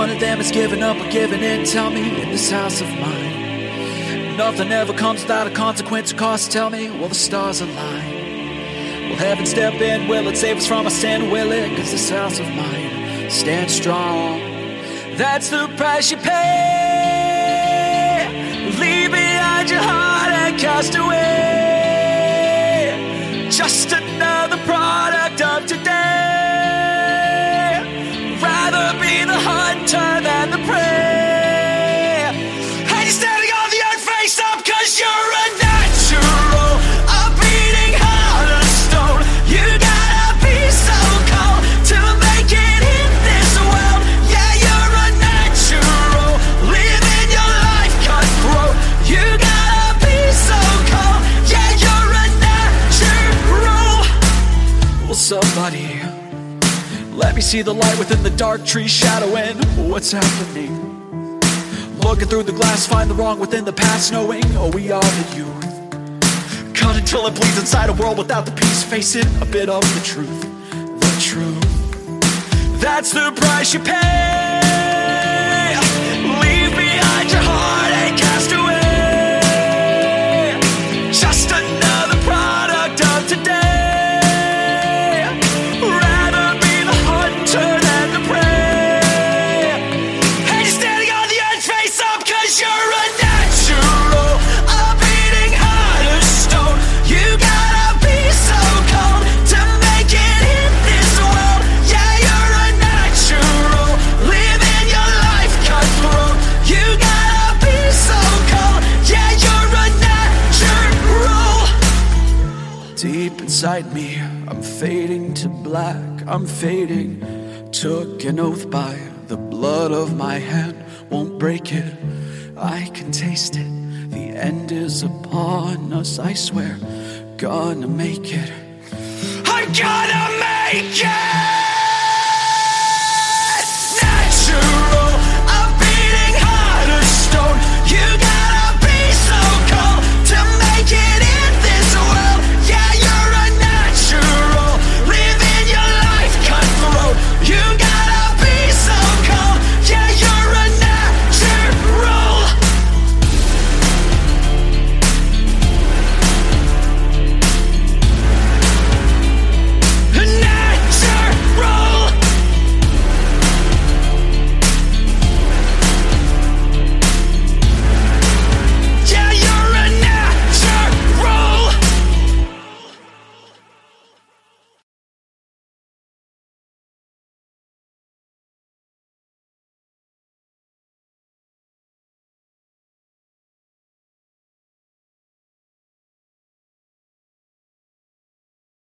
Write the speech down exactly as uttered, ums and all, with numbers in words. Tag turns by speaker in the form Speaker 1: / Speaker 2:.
Speaker 1: one of them is giving up or giving in. Tell me, in this house of mine, nothing ever comes without a consequence or cost. Tell me, will the stars align? Will heaven step in? Will it save us from our sin? Will it? Cause this house of mine stands strong. That's the price you pay. Leave behind your heart and cast away. Just another product of today. Rather be the hunter than the prey. And you're standing on the earth face up cause you're a natural. A beating heart of stone. You gotta be so cold to make it in this world. Yeah, you're a natural. Living your life cutthroat. You gotta be so cold. Yeah, you're a natural. Well, somebody, let me see the light within the dark tree shadowing what's happening. Looking through the glass, find the wrong within the past, knowing, oh, we are the youth. Cut until it bleeds inside a world without the peace. Face it, a bit of the truth. The truth. That's the price you pay. Leave behind your heart and cast away. Just another product of today. Deep inside me, I'm fading to black, I'm fading. Took an oath by the blood of my hand, won't break it, I can taste it. The end is upon us, I swear, gonna make it. I'm gonna make it!